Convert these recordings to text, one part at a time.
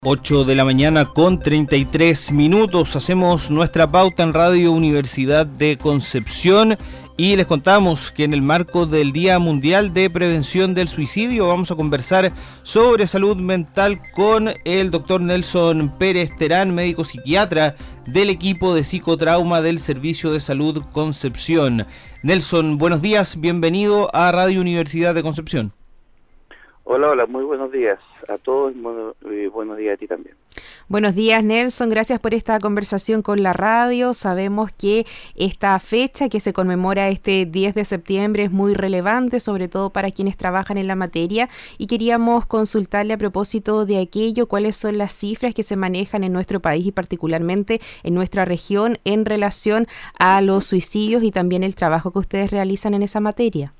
8 de la mañana con 33 minutos. Hacemos nuestra pauta en Radio Universidad de Concepción y les contamos que en el marco del Día Mundial de Prevención del Suicidio vamos a conversar sobre salud mental con el doctor Nelson Pérez Terán, médico psiquiatra del equipo de psicotrauma del Servicio de Salud Concepción. Nelson, buenos días, bienvenido a Radio Universidad de Concepción. Hola, muy buenos días a todos y buenos días a ti también. Buenos días, Nelson, gracias por esta conversación con la radio. Sabemos que esta fecha que se conmemora este 10 de septiembre es muy relevante, sobre todo para quienes trabajan en la materia, y queríamos consultarle a propósito de aquello, cuáles son las cifras que se manejan en nuestro país y particularmente en nuestra región en relación a los suicidios y también el trabajo que ustedes realizan en esa materia.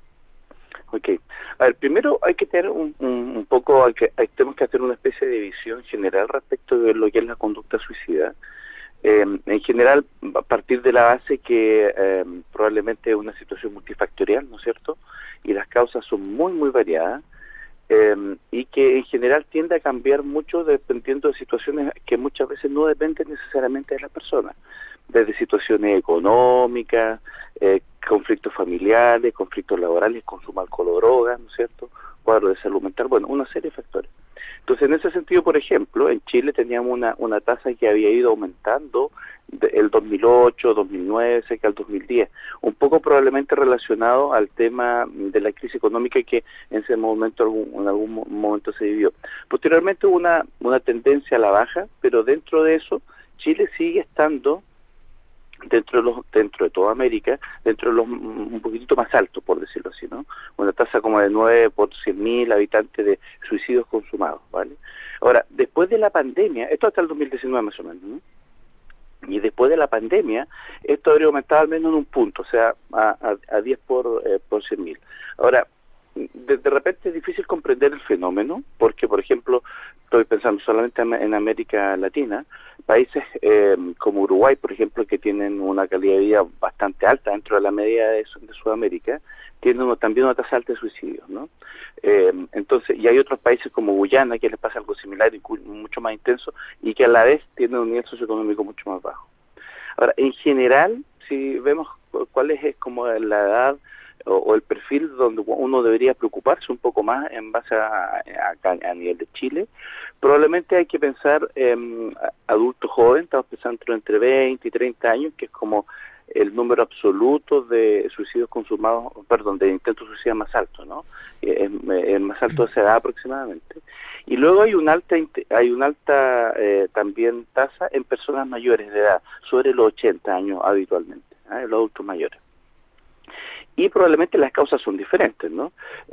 Ok. A ver, primero hay que tener un poco, tenemos que hacer una especie de visión general respecto de lo que es la conducta suicida. En general, a partir de la base que probablemente es una situación multifactorial, ¿no es cierto? Y las causas son muy variadas y que en general tiende a cambiar mucho dependiendo de situaciones que muchas veces no dependen necesariamente de la persona, desde situaciones económicas, conflictos familiares, conflictos laborales, consumo de alcohol o drogas, ¿no es cierto?, cuadro de salud mental, bueno, una serie de factores. Entonces, en ese sentido, por ejemplo, en Chile teníamos una tasa que había ido aumentando el 2008, 2009, cerca del 2010, un poco probablemente relacionado al tema de la crisis económica que en ese momento, en algún momento se vivió. Posteriormente hubo una tendencia a la baja, pero dentro de eso, Chile sigue estando dentro de toda América, dentro de los un poquitito más altos, por decirlo así, ¿no? Una tasa como de 9 por 100.000 habitantes de suicidios consumados, ¿vale? Ahora, después de la pandemia, esto hasta el 2019 más o menos, ¿no? Y después de la pandemia, esto habría aumentado al menos en un punto, o sea, a 10 por 100.000. Ahora, de repente es difícil comprender el fenómeno, porque, por ejemplo, estoy pensando solamente en América Latina, países como Uruguay, por ejemplo, que tienen una calidad de vida bastante alta dentro de la media de Sudamérica, tienen también una tasa alta de suicidios, ¿no? Entonces, y hay otros países como Guyana que les pasa algo similar y mucho más intenso, y que a la vez tienen un nivel socioeconómico mucho más bajo. Ahora, en general, si vemos cuál es como la edad o el perfil donde uno debería preocuparse un poco más en base a nivel de Chile, probablemente hay que pensar en adultos jóvenes, estamos pensando entre 20 y 30 años, que es como el número absoluto de suicidios consumados, de intentos de suicidio más alto, ¿no? Es más alto de esa edad aproximadamente. Y luego hay una alta también tasa en personas mayores de edad, sobre los 80 años habitualmente, los adultos mayores. Y probablemente las causas son diferentes, ¿no?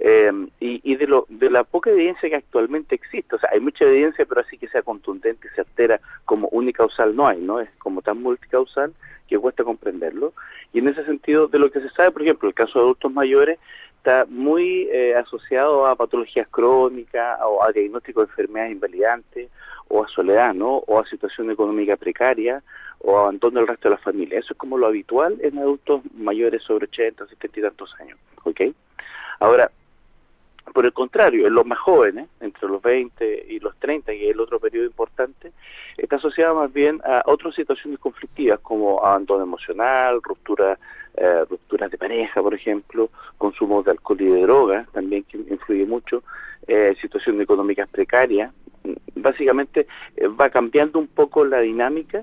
Y de la poca evidencia que actualmente existe, o sea, hay mucha evidencia, pero así que sea contundente y certera como unicausal no hay, ¿no? Es como tan multicausal que cuesta comprenderlo. Y en ese sentido, de lo que se sabe, por ejemplo, el caso de adultos mayores está muy asociado a patologías crónicas, o a diagnóstico de enfermedades invalidantes, o a soledad, ¿no? O a situación económica precaria, o abandono del resto de la familia. Eso es como lo habitual en adultos mayores sobre 80, 70 y tantos años, ¿ok? Ahora, por el contrario, en los más jóvenes, entre los 20 y los 30, que es el otro periodo importante, está asociado más bien a otras situaciones conflictivas como abandono emocional, rupturas de pareja, por ejemplo, consumo de alcohol y de drogas, también que influye mucho, situaciones económicas precarias. Básicamente va cambiando un poco la dinámica.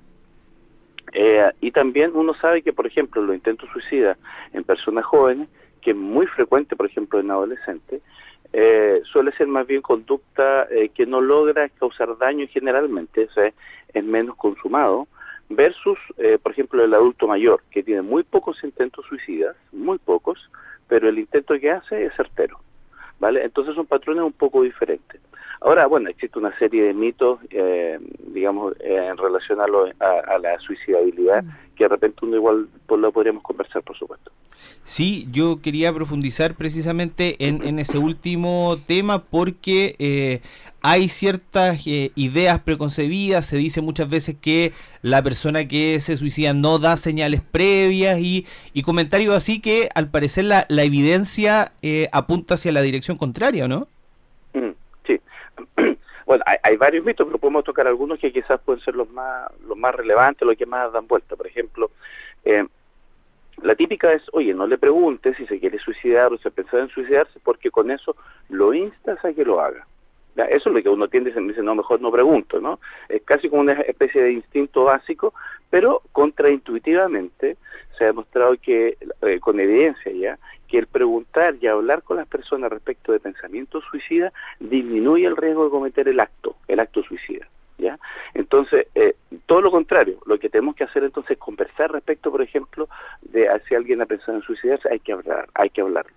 Y también uno sabe que, por ejemplo, los intentos suicidas en personas jóvenes, que es muy frecuente, por ejemplo, en adolescentes, suele ser más bien conducta que no logra causar daño generalmente, o sea, es menos consumado, versus, por ejemplo, el adulto mayor, que tiene muy pocos intentos suicidas, muy pocos, pero el intento que hace es certero, ¿vale? Entonces son patrones un poco diferentes. Ahora, bueno, existe una serie de mitos, en relación a la suicidabilidad, que de repente uno igual lo podríamos conversar, por supuesto. Sí, yo quería profundizar precisamente en ese último tema porque hay ciertas ideas preconcebidas, se dice muchas veces que la persona que se suicida no da señales previas y comentarios así que al parecer la evidencia apunta hacia la dirección contraria, ¿no? Sí. Bueno, hay varios mitos, pero podemos tocar algunos que quizás pueden ser los más relevantes, los que más dan vuelta. Por ejemplo, la típica es, oye, no le preguntes si se quiere suicidar o si ha pensado en suicidarse, porque con eso lo instas a que lo haga. ¿Ya? Eso es lo que uno tiende y dice, no, mejor no pregunto, ¿no? Es casi como una especie de instinto básico, pero contraintuitivamente se ha demostrado que, con evidencia ya, que el preguntar y hablar con las personas respecto de pensamientos suicidas disminuye el riesgo de cometer el acto suicida, ¿ya? Entonces, todo lo contrario, lo que tenemos que hacer entonces es conversar respecto, por ejemplo, de si alguien ha pensado en suicidarse, hay que hablarlo.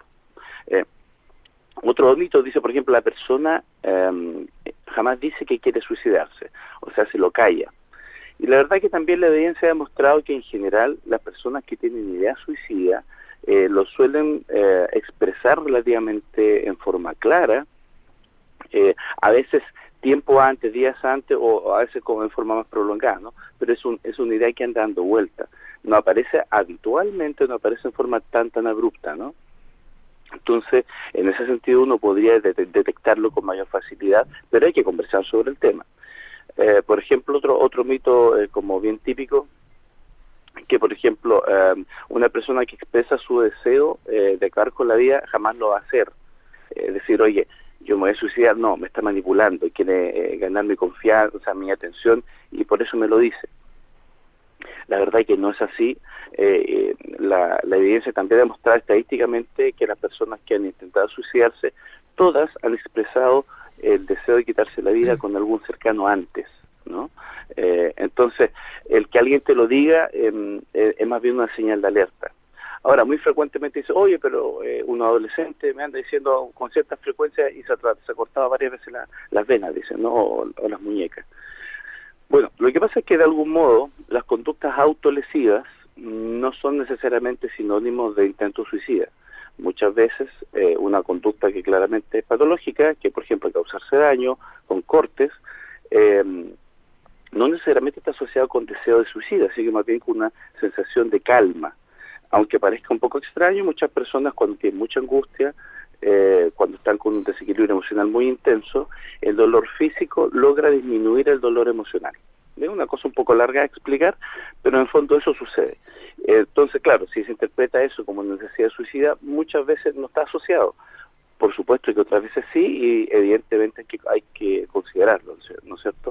Otro mito dice, por ejemplo, la persona jamás dice que quiere suicidarse, o sea, se lo calla. Y la verdad que también la evidencia ha demostrado que en general las personas que tienen idea suicida lo suelen expresar relativamente en forma clara, a veces tiempo antes, días antes, o a veces como en forma más prolongada, ¿no? Pero es una idea que anda dando vuelta. No aparece habitualmente, no aparece en forma tan abrupta, ¿no? Entonces, en ese sentido uno podría detectarlo con mayor facilidad, pero hay que conversar sobre el tema. Por ejemplo, otro mito como bien típico, que por ejemplo una persona que expresa su deseo de acabar con la vida jamás lo va a hacer. Decir, oye, yo me voy a suicidar, no, me está manipulando, quiere ganar mi confianza, o sea, mi atención, y por eso me lo dice. La verdad es que no es así. La evidencia también ha demostrado estadísticamente que las personas que han intentado suicidarse, todas han expresado el deseo de quitarse la vida con algún cercano antes, ¿no? Entonces, el que alguien te lo diga es más bien una señal de alerta. Ahora, muy frecuentemente dice, oye, pero un adolescente me anda diciendo con cierta frecuencia y se ha cortado varias veces las venas, dicen, ¿no? O las muñecas. Bueno, lo que pasa es que de algún modo las conductas autolesivas no son necesariamente sinónimos de intento suicida. Muchas veces una conducta que claramente es patológica, que por ejemplo causarse daño con cortes, no necesariamente está asociado con deseo de suicida, así que más bien con una sensación de calma. Aunque parezca un poco extraño, muchas personas cuando tienen mucha angustia, cuando están con un desequilibrio emocional muy intenso, el dolor físico logra disminuir el dolor emocional. Es una cosa un poco larga de explicar, pero en el fondo eso sucede. Entonces, claro, si se interpreta eso como necesidad suicida, muchas veces no está asociado. Por supuesto que otras veces sí, y evidentemente hay que considerarlo, ¿no es cierto?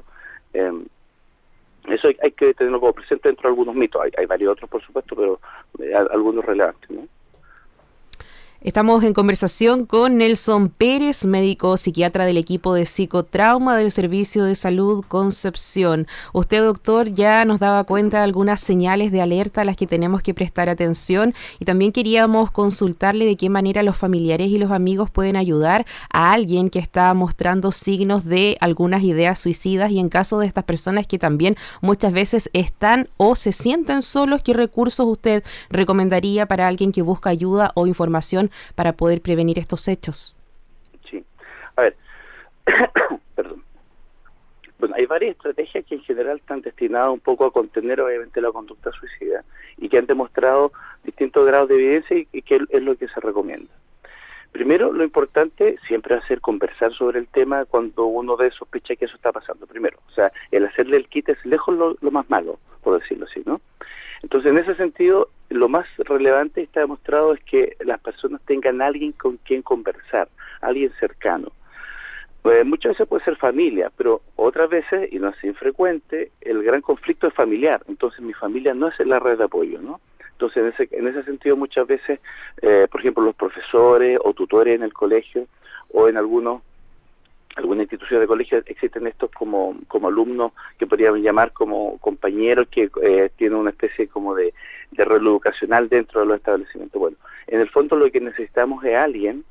Eso hay que tenerlo como presente dentro de algunos mitos. Hay varios otros, por supuesto, pero algunos relevantes, ¿no? Estamos en conversación con Nelson Pérez, médico psiquiatra del equipo de psicotrauma del Servicio de Salud Concepción. Usted, doctor, ya nos daba cuenta de algunas señales de alerta a las que tenemos que prestar atención, y también queríamos consultarle de qué manera los familiares y los amigos pueden ayudar a alguien que está mostrando signos de algunas ideas suicidas, y en caso de estas personas que también muchas veces están o se sienten solos, ¿qué recursos usted recomendaría para alguien que busca ayuda o información para poder prevenir estos hechos? Sí, a ver, perdón. Bueno, hay varias estrategias que en general están destinadas un poco a contener obviamente la conducta suicida y que han demostrado distintos grados de evidencia y que es lo que se recomienda. Primero, lo importante siempre va a ser conversar sobre el tema cuando uno sospecha que eso está pasando. Primero, o sea, el hacerle el quite es lejos lo más malo, por decirlo así, ¿no? Entonces, en ese sentido, lo más relevante está demostrado es que las personas tengan alguien con quien conversar, alguien cercano. Muchas veces puede ser familia, pero otras veces, y no es infrecuente, el gran conflicto es familiar. Entonces, mi familia no es la red de apoyo, ¿no? Entonces, en ese sentido, muchas veces, por ejemplo, los profesores o tutores en el colegio o en alguna institución de colegio existen estos como alumnos que podríamos llamar como compañeros que tienen una especie como de rol educacional dentro de los establecimientos. Bueno, en el fondo lo que necesitamos es alguien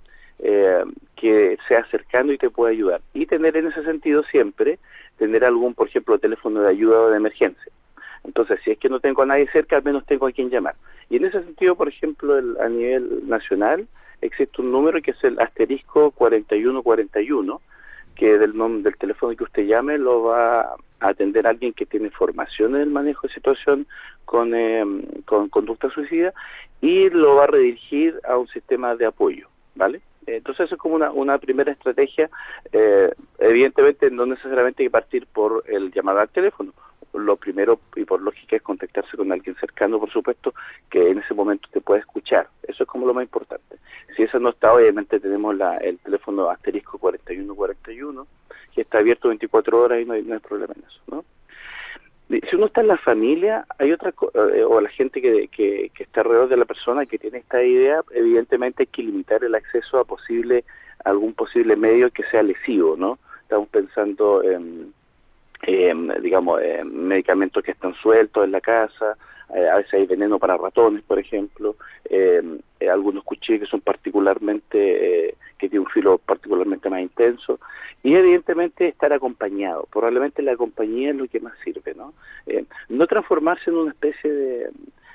que sea cercano y te pueda ayudar. Y tener en ese sentido siempre, tener algún, por ejemplo, teléfono de ayuda o de emergencia. Entonces, si es que no tengo a nadie cerca, al menos tengo a quien llamar. Y en ese sentido, por ejemplo, a nivel nacional, existe un número que es el asterisco 4141, que del teléfono que usted llame lo va a atender a alguien que tiene formación en el manejo de situación con conducta suicida y lo va a redirigir a un sistema de apoyo, ¿vale? Entonces eso es como una primera estrategia. Evidentemente no necesariamente hay que partir por el llamar al teléfono. Lo primero, y por lógica, es contactarse con alguien cercano, por supuesto, que en ese momento te pueda escuchar. Eso es como lo más importante. Si eso no está, obviamente tenemos el teléfono asterisco 4141, que está abierto 24 horas y no hay problema en eso, ¿no? Si uno está en la familia, hay o la gente que está alrededor de la persona que tiene esta idea, evidentemente hay que limitar el acceso a algún posible medio que sea lesivo, ¿no? Estamos pensando en medicamentos que están sueltos en la casa, a veces hay veneno para ratones, por ejemplo, algunos cuchillos que son que tienen un filo particularmente más intenso, y evidentemente estar acompañado. Probablemente la compañía es lo que más sirve, ¿no? No transformarse en una especie de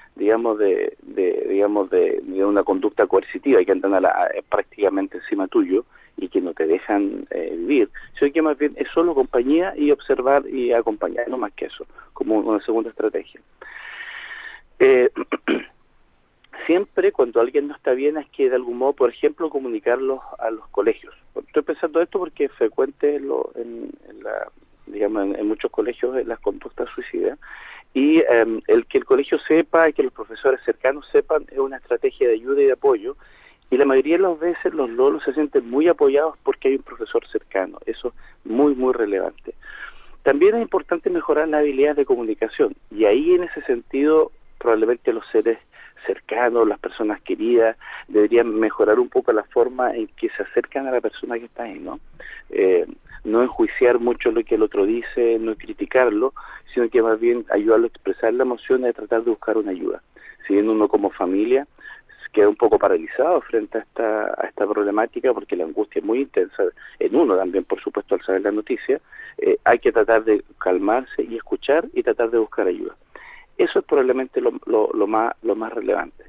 una conducta coercitiva que andan prácticamente encima tuyo y que no te dejan vivir, sino que más bien es solo compañía y observar y acompañar, no más que eso, como una segunda estrategia. Siempre cuando alguien no está bien hay que de algún modo, por ejemplo, comunicarlos a los colegios. Estoy pensando esto porque es frecuente en muchos colegios las conductas suicidas, y el que el colegio sepa y que los profesores cercanos sepan es una estrategia de ayuda y de apoyo, y la mayoría de las veces los lolos se sienten muy apoyados porque hay un profesor cercano. Eso es muy, muy relevante. También es importante mejorar las habilidades de comunicación, y ahí en ese sentido probablemente los seres cercanos, las personas queridas, deberían mejorar un poco la forma en que se acercan a la persona que está ahí, ¿no? No enjuiciar mucho lo que el otro dice, no criticarlo, sino que más bien ayudarlo a expresar la emoción y a tratar de buscar una ayuda. Si bien uno como familia queda un poco paralizado frente a esta problemática, porque la angustia es muy intensa en uno también, por supuesto, al saber la noticia, hay que tratar de calmarse y escuchar y tratar de buscar ayuda. Eso es probablemente lo más relevante.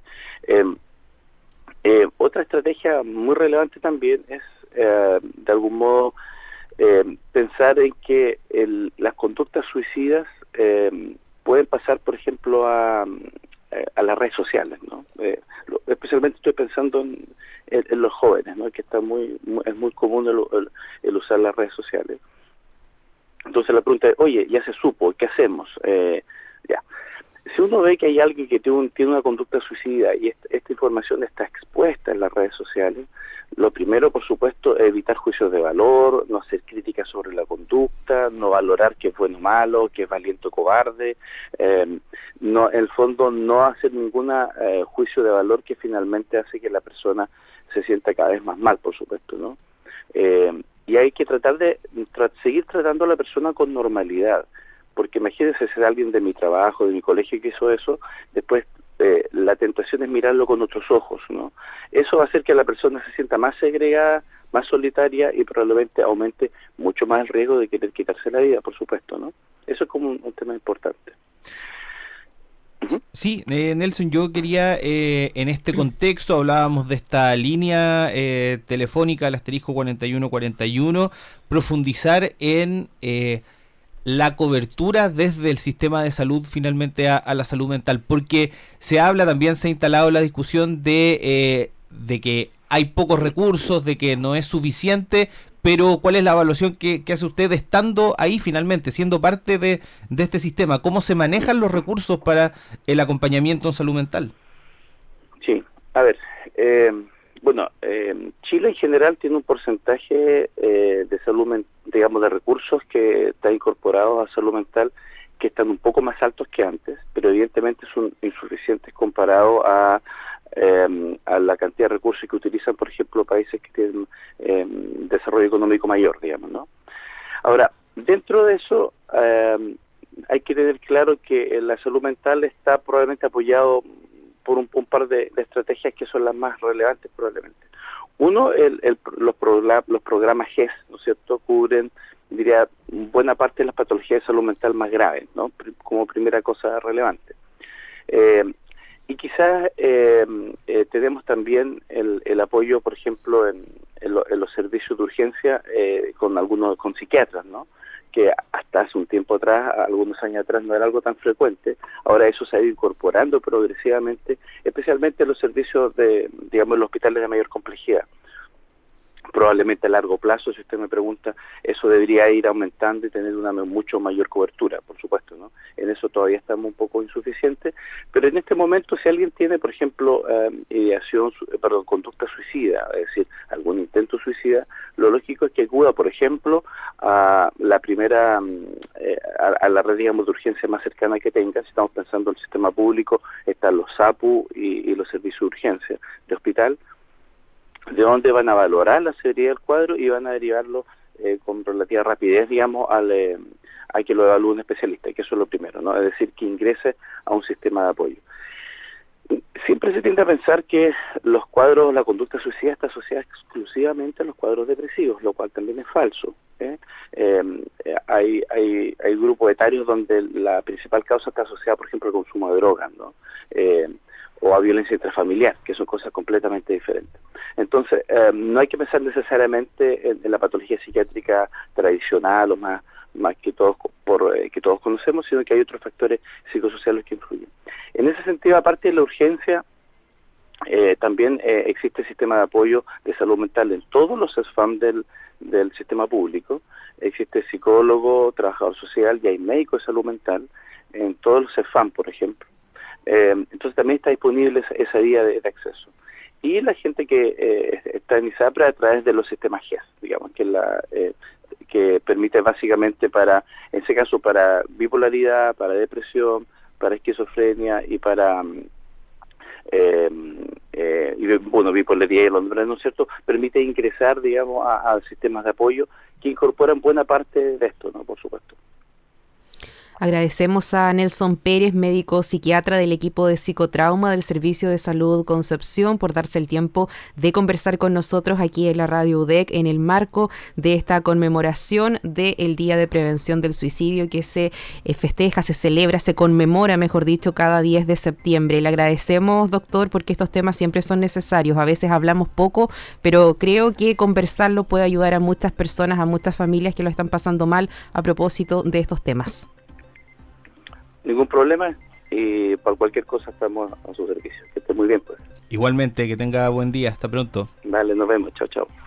Otra estrategia muy relevante también es, de algún modo, pensar en que las conductas suicidas pueden pasar, por ejemplo, a las redes sociales, ¿no? Especialmente estoy pensando en los jóvenes, ¿no? Que es muy común el usar las redes sociales. Entonces la pregunta es, oye, ya se supo, ¿qué hacemos? Si uno ve que hay alguien que tiene una conducta suicida y esta información está expuesta en las redes sociales, lo primero, por supuesto, es evitar juicios de valor, no hacer críticas sobre la conducta, no valorar qué es bueno o malo, qué es valiente o cobarde, no, en el fondo no hacer ningún juicio de valor que finalmente hace que la persona se sienta cada vez más mal, por supuesto, ¿no? Y hay que tratar de seguir tratando a la persona con normalidad, porque imagínense ser alguien de mi trabajo, de mi colegio que hizo eso, después la tentación es mirarlo con otros ojos, ¿no? Eso va a hacer que la persona se sienta más segregada, más solitaria, y probablemente aumente mucho más el riesgo de querer quitarse la vida, por supuesto, ¿no? Eso es como un tema importante. Sí, Nelson, yo quería, en este contexto, hablábamos de esta línea telefónica, el asterisco 4141, profundizar en la cobertura desde el sistema de salud finalmente a la salud mental, porque se ha instalado la discusión de que hay pocos recursos, de que no es suficiente, pero ¿cuál es la evaluación que hace usted estando ahí finalmente, siendo parte de este sistema? ¿Cómo se manejan los recursos para el acompañamiento en salud mental? Sí, a ver, Chile en general tiene un porcentaje de salud, de recursos que está incorporados a salud mental que están un poco más altos que antes, pero evidentemente son insuficientes comparado a la cantidad de recursos que utilizan, por ejemplo, países que tienen desarrollo económico mayor, digamos, ¿no? Ahora, dentro de eso hay que tener claro que la salud mental está probablemente apoyado por un par de estrategias que son las más relevantes probablemente. Uno, los programas GES, ¿no es cierto?, cubren, diría, buena parte de las patologías de salud mental más graves, ¿no?, como primera cosa relevante. Y quizás tenemos también el apoyo, por ejemplo, en los servicios de urgencia con psiquiatras, ¿no?, que hasta hace un tiempo atrás, algunos años atrás, no era algo tan frecuente. Ahora eso se ha ido incorporando progresivamente, especialmente en los servicios los hospitales de mayor complejidad. probablemente a largo plazo, si usted me pregunta, eso debería ir aumentando y tener una mucho mayor cobertura, por supuesto, ¿no? En eso todavía estamos un poco insuficientes, pero en este momento si alguien tiene, por ejemplo, conducta suicida, es decir, algún intento suicida, lo lógico es que acuda, por ejemplo, a la primera, a la red, digamos, de urgencia más cercana que tenga. Si estamos pensando en el sistema público, están los SAPU y los servicios de urgencia de hospital, de donde van a valorar la severidad del cuadro y van a derivarlo con relativa rapidez, digamos, a que lo evalúe un especialista, que eso es lo primero, ¿no? Es decir, que ingrese a un sistema de apoyo. Siempre se tiende a pensar que los cuadros, la conducta suicida está asociada exclusivamente a los cuadros depresivos, lo cual también es falso. Hay grupos etarios donde la principal causa está asociada, por ejemplo, al consumo de drogas, ¿no? O a violencia intrafamiliar, que son cosas completamente diferentes. Entonces, no hay que pensar necesariamente en la patología psiquiátrica tradicional o más que todos que todos conocemos, sino que hay otros factores psicosociales que influyen. En ese sentido, aparte de la urgencia, también existe sistema de apoyo de salud mental en todos los SFAM del sistema público. Existe psicólogo, trabajador social y hay médico de salud mental en todos los SFAM, por ejemplo. Entonces también está disponible esa vía de acceso. Y la gente que está en ISAPRE a través de los sistemas GES, digamos, que permite básicamente en ese caso, para bipolaridad, para depresión, para esquizofrenia y para bipolaridad y Londres, ¿no es cierto?, permite ingresar, digamos, a sistemas de apoyo que incorporan buena parte de esto, ¿no?, por supuesto. Agradecemos a Nelson Pérez, médico psiquiatra del equipo de psicotrauma del Servicio de Salud Concepción, por darse el tiempo de conversar con nosotros aquí en la Radio UDEC en el marco de esta conmemoración del Día de Prevención del Suicidio que se festeja, se celebra, se conmemora, mejor dicho, cada 10 de septiembre. Le agradecemos, doctor, porque estos temas siempre son necesarios. A veces hablamos poco, pero creo que conversarlo puede ayudar a muchas personas, a muchas familias que lo están pasando mal a propósito de estos temas. Ningún problema, y por cualquier cosa estamos a su servicio. Que esté muy bien, pues. Igualmente, que tenga buen día. Hasta pronto. Vale, nos vemos. Chao, chao.